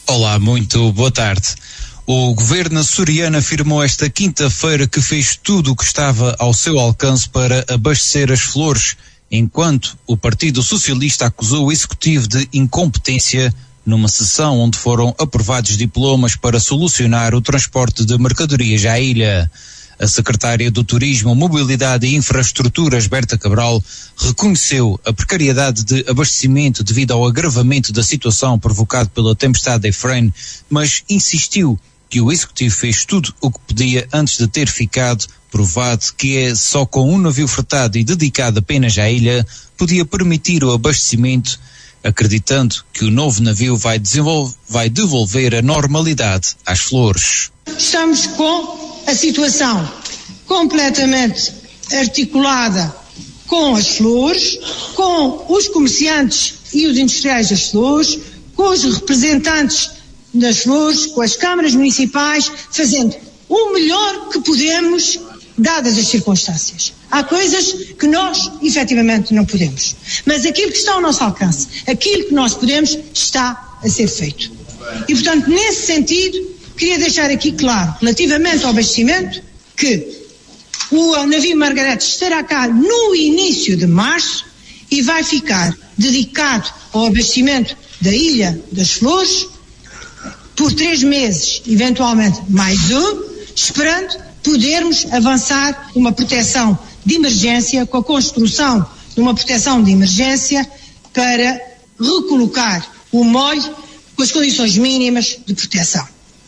Olá, muito boa tarde. O governo açoriano afirmou esta quinta-feira que fez tudo o que estava ao seu alcance para abastecer as flores, enquanto o Partido Socialista acusou o Executivo de incompetência numa sessão onde foram aprovados diplomas para solucionar o transporte de mercadorias à ilha. A secretária do Turismo, Mobilidade e Infraestruturas, Berta Cabral, reconheceu a precariedade de abastecimento devido ao agravamento da situação provocado pela tempestade Efrain, mas insistiu que o Executivo fez tudo o que podia antes de ter ficado provado que é só com um navio fretado e dedicado apenas à ilha podia permitir o abastecimento, acreditando que o novo navio vai devolver a normalidade às flores. Estamos com a situação completamente articulada com as flores, com os comerciantes e os industriais das flores, com os representantes das flores, com as câmaras municipais, fazendo o melhor que podemos, dadas as circunstâncias. Há coisas que nós, efetivamente, não podemos. Mas aquilo que está ao nosso alcance, aquilo que nós podemos, está a ser feito. E, portanto, nesse sentido, queria deixar aqui claro, relativamente ao abastecimento, que o navio Margarete estará cá no início de março e vai ficar dedicado ao abastecimento da Ilha das Flores por 3 meses, eventualmente mais um, esperando podermos avançar uma proteção de emergência, com a construção de uma proteção de emergência para recolocar o molho com as condições mínimas de proteção.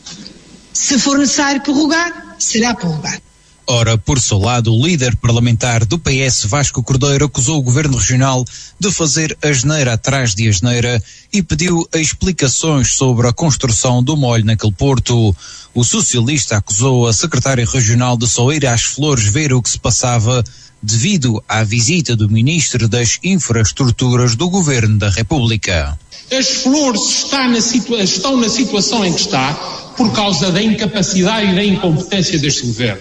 Se for necessário prorrogar, será prorrogar. Ora, por seu lado, o líder parlamentar do PS, Vasco Cordeiro, acusou o Governo Regional de fazer asneira atrás de asneira e pediu explicações sobre a construção do molho naquele porto. O socialista acusou a secretária regional de só ir às flores ver o que se passava devido à visita do Ministro das Infraestruturas do Governo da República. As flores estão na situação em que está por causa da incapacidade e da incompetência deste governo.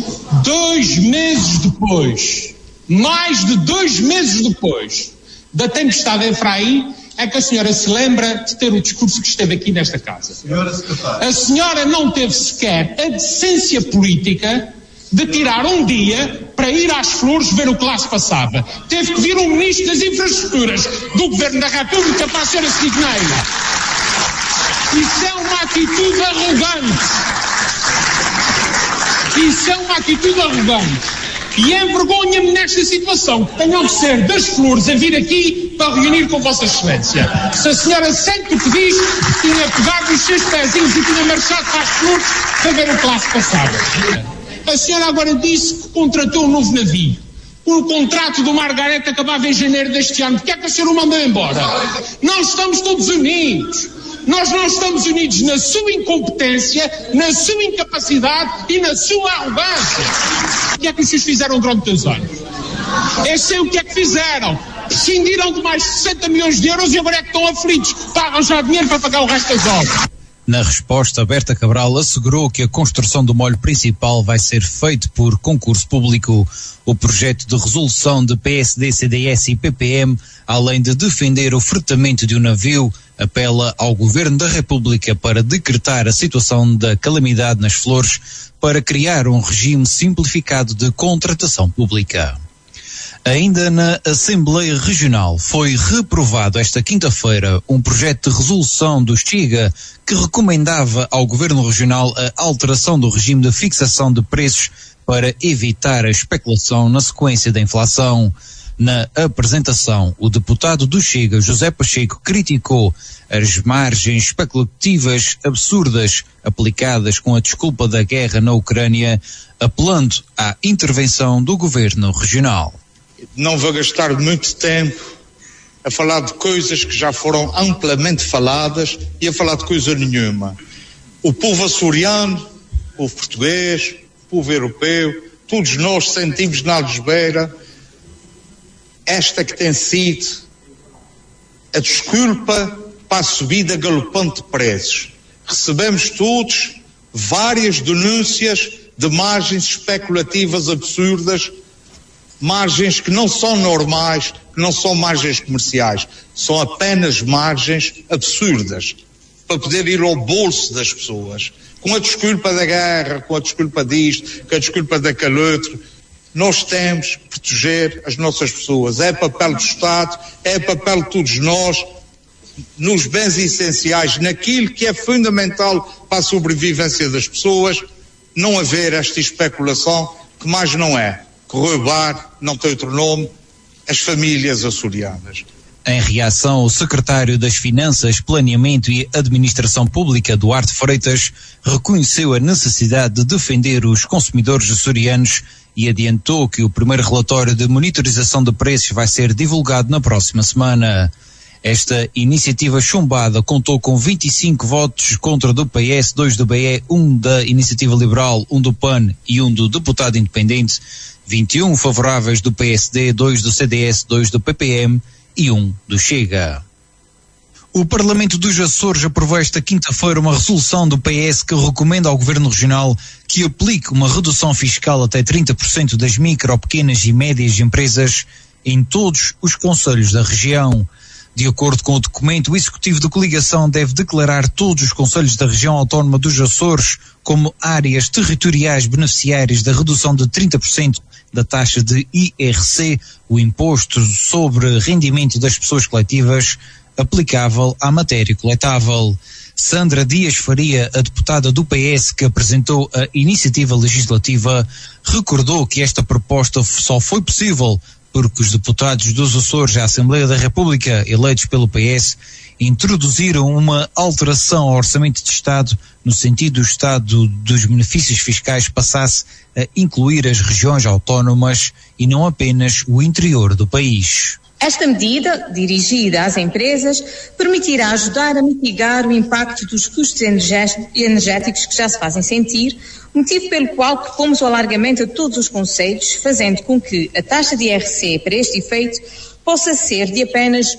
2 meses depois, mais de 2 meses depois da tempestade Efraim, é que a senhora se lembra de ter o discurso que esteve aqui nesta casa. A senhora não teve sequer a decência política de tirar um dia para ir às flores ver o que lá se passava. Teve que vir um Ministro das Infraestruturas do Governo da República para a senhora Signeira. Isso é uma atitude arrogante. Isso é uma atitude arrogante. E envergonha-me nesta situação que tenham de ser das flores a vir aqui para reunir com Vossa Excelência. Se a senhora sente o que diz, tinha pegado os seus pezinhos e tinha marchado para as flores para ver o que lá se passava. A senhora agora disse que contratou um novo navio. O contrato do Margarete acabava em janeiro deste ano. Porquê é que a senhora o mandou embora? Nós estamos todos unidos. Nós não estamos unidos na sua incompetência, na sua incapacidade e na sua arrogância. O que é que os senhores fizeram durante 2 anos? Eu sei o que é que fizeram. Prescindiram de mais de 60 milhões de euros e agora é que estão aflitos para arranjar dinheiro para pagar o resto das obras. Na resposta, Berta Cabral assegurou que a construção do molho principal vai ser feita por concurso público. O projeto de resolução de PSD, CDS e PPM, além de defender o fretamento de um navio, apela ao Governo da República para decretar a situação da calamidade nas flores para criar um regime simplificado de contratação pública. Ainda na Assembleia Regional foi reprovado esta quinta-feira um projeto de resolução do Chega que recomendava ao Governo Regional a alteração do regime de fixação de preços para evitar a especulação na sequência da inflação. Na apresentação, o deputado do Chega, José Pacheco, criticou as margens especulativas absurdas aplicadas com a desculpa da guerra na Ucrânia, apelando à intervenção do Governo Regional. Não vou gastar muito tempo a falar de coisas que já foram amplamente faladas e a falar de coisa nenhuma. O povo açoriano, o povo português, o povo europeu, todos nós sentimos na algebeira esta que tem sido a desculpa para a subida galopante de preços. Recebemos todos várias denúncias de margens especulativas absurdas, margens que não são normais, que não são margens comerciais, são apenas margens absurdas. para poder ir ao bolso das pessoas. Com a desculpa da guerra, com a desculpa disto, com a desculpa daquele outro. Nós temos que proteger as nossas pessoas. É papel do Estado, é papel de todos nós, nos bens essenciais, naquilo que é fundamental para a sobrevivência das pessoas, não haver esta especulação, que mais não é. Que roubar, não tem outro nome, as famílias açorianas. Em reação, o secretário das Finanças, Planeamento e Administração Pública, Duarte Freitas, reconheceu a necessidade de defender os consumidores açorianos e adiantou que o primeiro relatório de monitorização de preços vai ser divulgado na próxima semana. Esta iniciativa chumbada contou com 25 votos contra do PS, 2 do BE, 1 da Iniciativa Liberal, 1 do PAN e 1 do deputado independente, 21 favoráveis do PSD, 2 do CDS, 2 do PPM e 1 do Chega. O Parlamento dos Açores aprovou esta quinta-feira uma resolução do PS que recomenda ao Governo Regional que aplique uma redução fiscal até 30% das micro, pequenas e médias empresas em todos os concelhos da região. De acordo com o documento, o Executivo de Coligação deve declarar todos os concelhos da região autónoma dos Açores como áreas territoriais beneficiárias da redução de 30% da taxa de IRC, o Imposto sobre Rendimento das Pessoas Coletivas, aplicável à matéria coletável. Sandra Dias Faria, a deputada do PS que apresentou a iniciativa legislativa, recordou que esta proposta só foi possível porque os deputados dos Açores à Assembleia da República, eleitos pelo PS, introduziram uma alteração ao Orçamento de Estado no sentido do Estado dos benefícios fiscais passasse a incluir as regiões autónomas e não apenas o interior do país. Esta medida, dirigida às empresas, permitirá ajudar a mitigar o impacto dos custos energéticos que já se fazem sentir, motivo pelo qual propomos o alargamento a todos os concelhos, fazendo com que a taxa de IRC para este efeito possa ser de apenas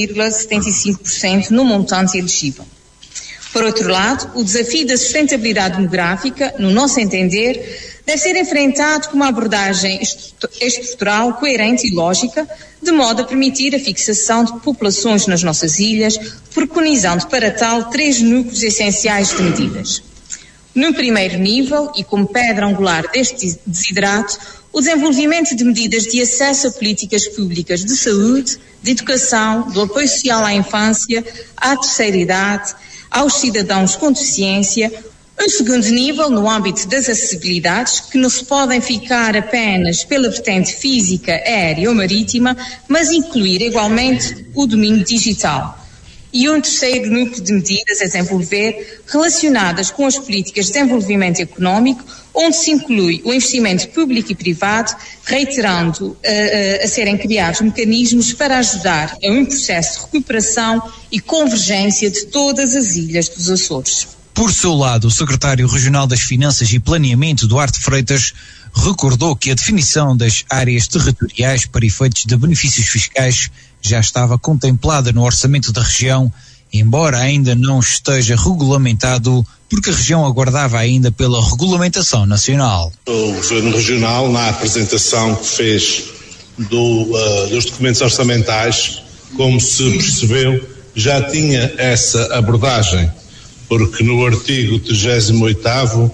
8,75% no montante elegível. Por outro lado, o desafio da sustentabilidade demográfica, no nosso entender, deve ser enfrentado com uma abordagem estrutural, coerente e lógica, de modo a permitir a fixação de populações nas nossas ilhas, preconizando para tal 3 núcleos essenciais de medidas. No primeiro nível, e como pedra angular deste desiderato, o desenvolvimento de medidas de acesso a políticas públicas de saúde, de educação, do apoio social à infância, à terceira idade, aos cidadãos com deficiência. Um segundo nível, no âmbito das acessibilidades, que não se podem ficar apenas pela vertente física, aérea ou marítima, mas incluir igualmente o domínio digital. E um terceiro núcleo de medidas a desenvolver relacionadas com as políticas de desenvolvimento económico, onde se inclui o investimento público e privado, reiterando a serem criados mecanismos para ajudar a um processo de recuperação e convergência de todas as ilhas dos Açores. Por seu lado, o secretário regional das Finanças e Planeamento, Duarte Freitas, recordou que a definição das áreas territoriais para efeitos de benefícios fiscais já estava contemplada no orçamento da região, embora ainda não esteja regulamentado, porque a região aguardava ainda pela regulamentação nacional. O Governo Regional, na apresentação que fez dos documentos orçamentais, como se percebeu, já tinha essa abordagem, porque no artigo 38º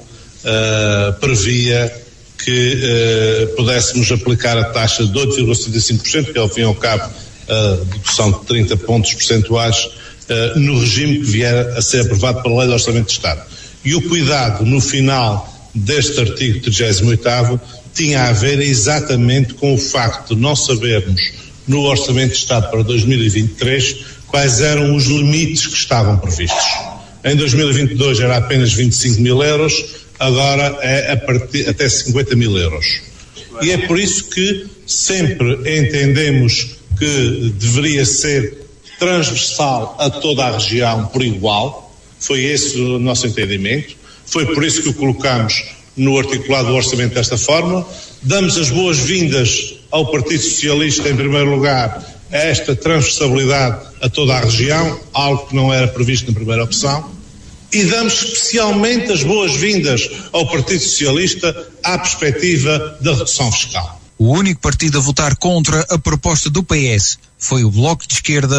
previa que pudéssemos aplicar a taxa de 8,75%, que ao fim e ao cabo a dedução de 30 pontos percentuais, no regime que vier a ser aprovado pela Lei do Orçamento de Estado. E o cuidado no final deste artigo 38º tinha a ver exatamente com o facto de não sabermos no Orçamento de Estado para 2023 quais eram os limites que estavam previstos. Em 2022 era apenas 25 mil euros, agora é até 50 mil euros. E é por isso que sempre entendemos que deveria ser transversal a toda a região por igual. Foi esse o nosso entendimento. Foi por isso que o colocamos no articulado do orçamento desta forma. Damos as boas-vindas ao Partido Socialista, em primeiro lugar, a esta transversalidade a toda a região, algo que não era previsto na primeira opção. E damos especialmente as boas-vindas ao Partido Socialista à perspectiva da redução fiscal. O único partido a votar contra a proposta do PS foi o Bloco de Esquerda,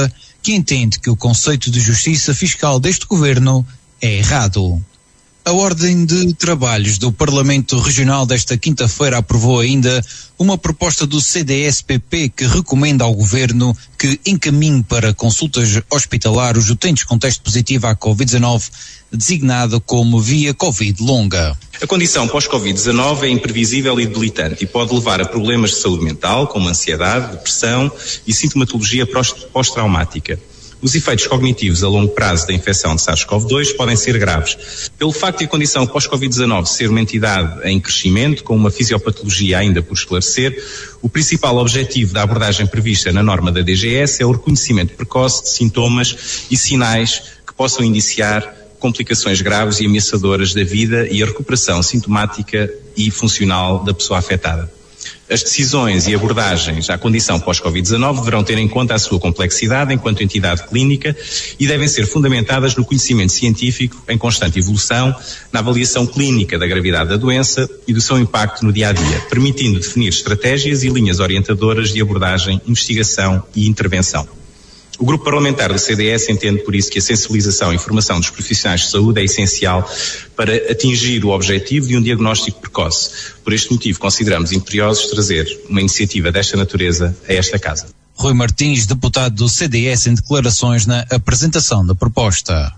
que entende que o conceito de justiça fiscal deste governo é errado. A Ordem de Trabalhos do Parlamento Regional desta quinta-feira aprovou ainda uma proposta do CDS-PP que recomenda ao Governo que encaminhe para consultas hospitalar os utentes com teste positivo à Covid-19, designado como via Covid longa. A condição pós-Covid-19 é imprevisível e debilitante e pode levar a problemas de saúde mental, como ansiedade, depressão e sintomatologia pós-traumática. Os efeitos cognitivos a longo prazo da infecção de SARS-CoV-2 podem ser graves. Pelo facto de a condição pós-Covid-19 ser uma entidade em crescimento, com uma fisiopatologia ainda por esclarecer, o principal objetivo da abordagem prevista na norma da DGS é o reconhecimento precoce de sintomas e sinais que possam indiciar complicações graves e ameaçadoras da vida e a recuperação sintomática e funcional da pessoa afetada. As decisões e abordagens à condição pós-Covid-19 deverão ter em conta a sua complexidade enquanto entidade clínica e devem ser fundamentadas no conhecimento científico em constante evolução, na avaliação clínica da gravidade da doença e do seu impacto no dia-a-dia, permitindo definir estratégias e linhas orientadoras de abordagem, investigação e intervenção. O Grupo Parlamentar do CDS entende por isso que a sensibilização e formação dos profissionais de saúde é essencial para atingir o objetivo de um diagnóstico precoce. Por este motivo, consideramos imperiosos trazer uma iniciativa desta natureza a esta Casa. Rui Martins, deputado do CDS, em declarações na apresentação da proposta.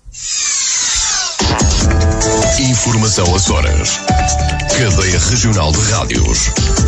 Informação Açores. Cadeia Regional de Rádios.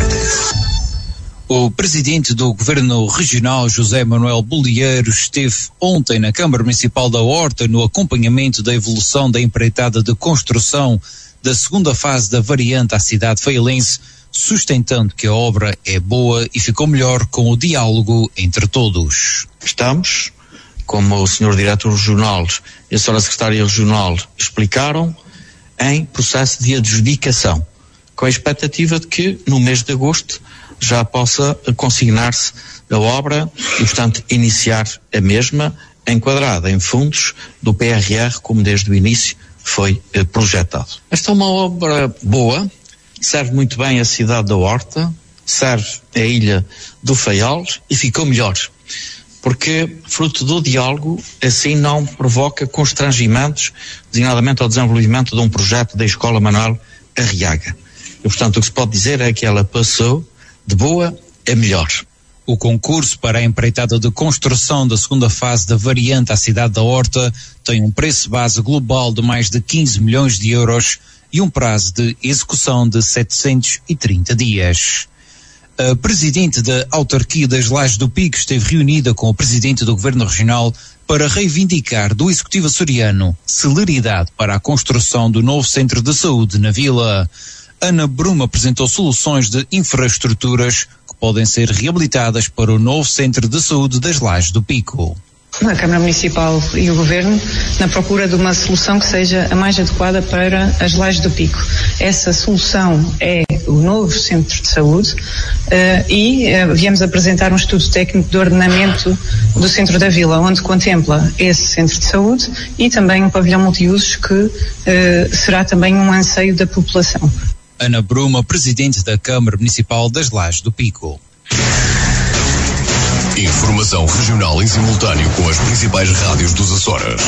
O presidente do Governo Regional, José Manuel Bolieiro, esteve ontem na Câmara Municipal da Horta no acompanhamento da evolução da empreitada de construção da segunda fase da variante à cidade faialense, sustentando que a obra é boa e ficou melhor com o diálogo entre todos. Estamos, como o Sr. Diretor Regional e a Sra. Secretária Regional explicaram, em processo de adjudicação, com a expectativa de que no mês de agosto já possa consignar-se a obra e, portanto, iniciar a mesma enquadrada em fundos do PRR, como desde o início foi projetado. Esta é uma obra boa, serve muito bem a cidade da Horta, serve a ilha do Faial e ficou melhor, porque, fruto do diálogo, assim não provoca constrangimentos, designadamente ao desenvolvimento de um projeto da Escola Manuel Arriaga. E, portanto, o que se pode dizer é que ela passou de boa a melhor. O concurso para a empreitada de construção da segunda fase da variante à cidade da Horta tem um preço base global de mais de 15 milhões de euros e um prazo de execução de 730 dias. A presidente da autarquia das Lajes do Pico esteve reunida com o presidente do Governo Regional para reivindicar do Executivo açoriano celeridade para a construção do novo centro de saúde na vila. Ana Bruma apresentou soluções de infraestruturas que podem ser reabilitadas para o novo Centro de Saúde das Lajes do Pico. A Câmara Municipal e o Governo na procura de uma solução que seja a mais adequada para as Lajes do Pico. Essa solução é o novo Centro de Saúde viemos apresentar um estudo técnico de ordenamento do Centro da Vila, onde contempla esse Centro de Saúde e também um pavilhão multiusos que será também um anseio da população. Ana Bruma, presidente da Câmara Municipal das Lajes do Pico. Informação regional em simultâneo com as principais rádios dos Açores.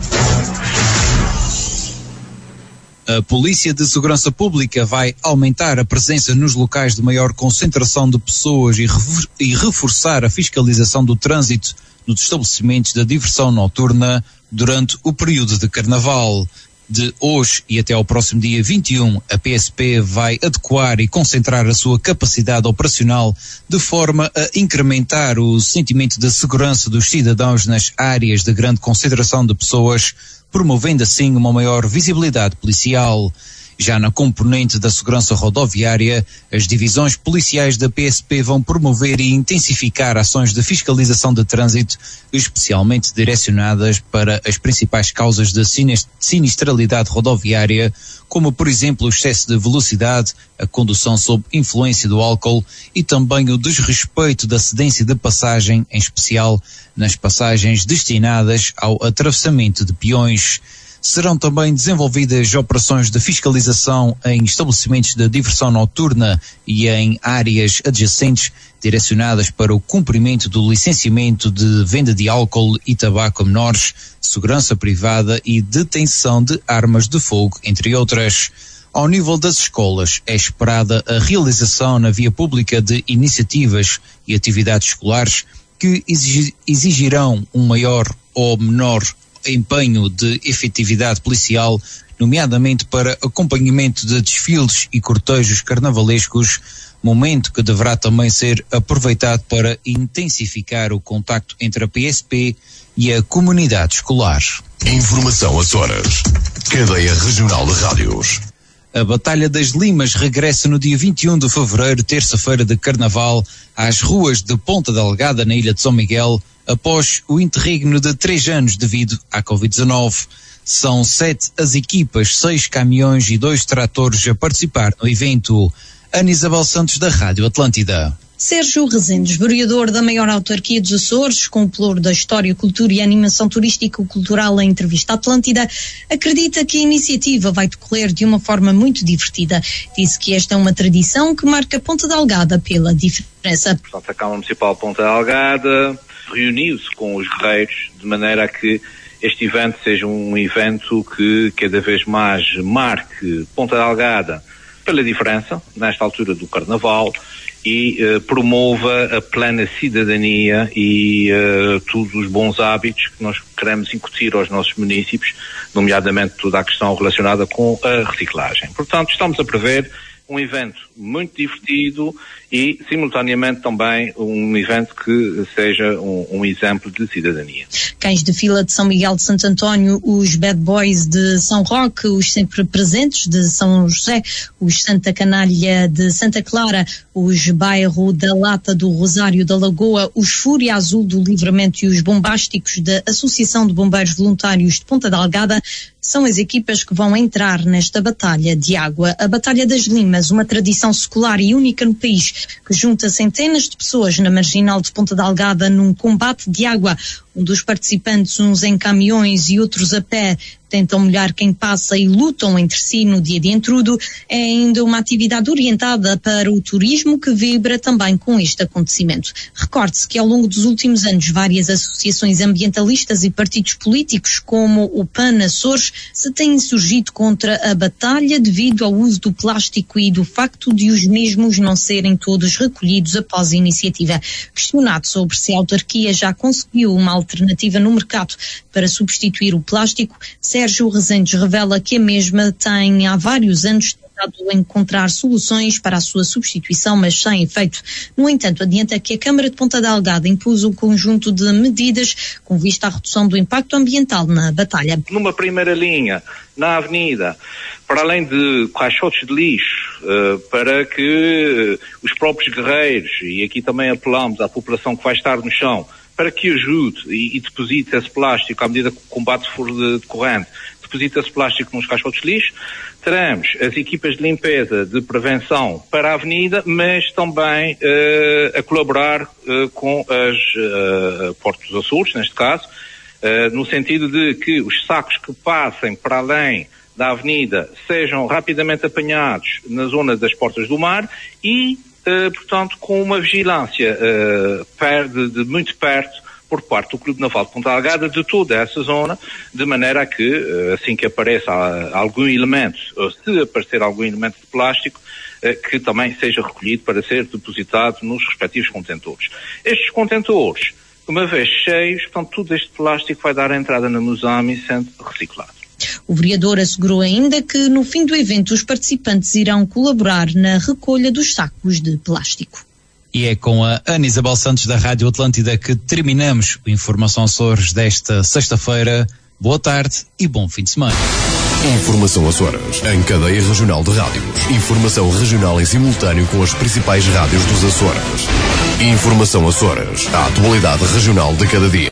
A Polícia de Segurança Pública vai aumentar a presença nos locais de maior concentração de pessoas e reforçar a fiscalização do trânsito nos estabelecimentos da diversão noturna durante o período de Carnaval. De hoje e até ao próximo dia 21, a PSP vai adequar e concentrar a sua capacidade operacional de forma a incrementar o sentimento de segurança dos cidadãos nas áreas de grande concentração de pessoas, promovendo assim uma maior visibilidade policial. Já na componente da segurança rodoviária, as divisões policiais da PSP vão promover e intensificar ações de fiscalização de trânsito, especialmente direcionadas para as principais causas de sinistralidade rodoviária, como por exemplo o excesso de velocidade, a condução sob influência do álcool e também o desrespeito da cedência de passagem, em especial nas passagens destinadas ao atravessamento de peões. Serão também desenvolvidas operações de fiscalização em estabelecimentos de diversão noturna e em áreas adjacentes, direcionadas para o cumprimento do licenciamento de venda de álcool e tabaco a menores, segurança privada e detenção de armas de fogo, entre outras. Ao nível das escolas, é esperada a realização na via pública de iniciativas e atividades escolares que exigirão um maior ou menor empenho de efetividade policial, nomeadamente para acompanhamento de desfiles e cortejos carnavalescos, momento que deverá também ser aproveitado para intensificar o contacto entre a PSP e a comunidade escolar. Informação Açores. Cadeia Regional de Rádios. A Batalha das Limas regressa no dia 21 de fevereiro, terça-feira de Carnaval, às ruas de Ponta Delgada, na Ilha de São Miguel, após o interregno de 3 anos devido à Covid-19. São 7 as equipas, 6 caminhões e 2 tratores a participar no evento. Ana Isabel Santos, da Rádio Atlântida. Sérgio Rezendes, vereador da maior autarquia dos Açores, com o pelouro da História, Cultura e Animação Turística e Cultural em entrevista à Atlântida, acredita que a iniciativa vai decorrer de uma forma muito divertida. Disse que esta é uma tradição que marca Ponta Delgada pela diferença. Portanto, a Câmara Municipal de Ponta Delgada reuniu-se com os guerreiros de maneira a que este evento seja um evento que cada vez mais marque Ponta Delgada pela diferença, nesta altura do Carnaval, e promova a plena cidadania e todos os bons hábitos que nós queremos incutir aos nossos municípios, nomeadamente toda a questão relacionada com a reciclagem. Portanto, estamos a prever um evento muito divertido e, simultaneamente, também um evento que seja um exemplo de cidadania. Cães de fila de São Miguel de Santo António, os Bad Boys de São Roque, os sempre presentes de São José, os Santa Canalha de Santa Clara, os Bairro da Lata do Rosário da Lagoa, os Fúria Azul do Livramento e os Bombásticos da Associação de Bombeiros Voluntários de Ponta Delgada são as equipas que vão entrar nesta batalha de água. A Batalha das Limas, uma tradição secular e única no país, que junta centenas de pessoas na marginal de Ponta Delgada num combate de água. Um dos participantes, uns em caminhões e outros a pé, tentam molhar quem passa e lutam entre si no dia de entrudo. É ainda uma atividade orientada para o turismo que vibra também com este acontecimento. Recorde-se que ao longo dos últimos anos várias associações ambientalistas e partidos políticos como o PAN Açores se têm insurgido contra a batalha devido ao uso do plástico e do facto de os mesmos não serem todos recolhidos após a iniciativa. Questionado sobre se a autarquia já conseguiu uma alternativa no mercado para substituir o plástico, Sérgio Rezendes revela que a mesma tem há vários anos tentado encontrar soluções para a sua substituição, mas sem efeito. No entanto, adianta que a Câmara de Ponta Delgada impôs um conjunto de medidas com vista à redução do impacto ambiental na batalha. Numa primeira linha, na avenida, para além de caixotes de lixo, para que os próprios guerreiros, e aqui também apelamos à população que vai estar no chão, para que ajude e deposite esse plástico à medida que o combate for decorrente, deposite esse plástico nos caixotes de lixo. Teremos as equipas de limpeza, de prevenção para a avenida, mas também a colaborar com as Portos dos Açores, neste caso, no sentido de que os sacos que passem para além da avenida sejam rapidamente apanhados na zona das Portas do Mar e portanto, com uma vigilância de muito perto por parte do Clube Naval de Ponta Delgada de toda essa zona, de maneira a que, assim que apareça algum elemento, ou se aparecer algum elemento de plástico, que também seja recolhido para ser depositado nos respectivos contentores. Estes contentores, uma vez cheios, portanto, todo este plástico vai dar entrada na Musame sendo reciclado. O vereador assegurou ainda que no fim do evento os participantes irão colaborar na recolha dos sacos de plástico. E é com a Ana Isabel Santos da Rádio Atlântida que terminamos o Informação Açores desta sexta-feira. Boa tarde e bom fim de semana. Informação Açores, em cadeia regional de rádios. Informação regional em simultâneo com as principais rádios dos Açores. Informação Açores, a atualidade regional de cada dia.